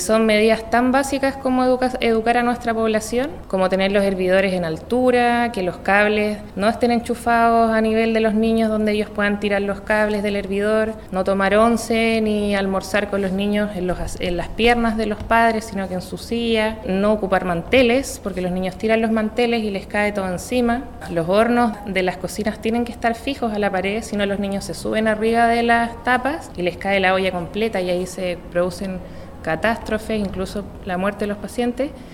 Son medidas tan básicas como educar a nuestra población, como tener los hervidores en altura, que los cables no estén enchufados a nivel de los niños donde ellos puedan tirar los cables del hervidor, no tomar once ni almorzar con los niños en las piernas de los padres, sino que en su silla, no ocupar manteles, porque los niños tiran los manteles y les cae todo encima. Los hornos de las cocinas tienen que estar fijos a la pared, si no los niños se suben arriba de las tapas y les cae la olla completa y ahí se producen catástrofes, incluso la muerte de los pacientes.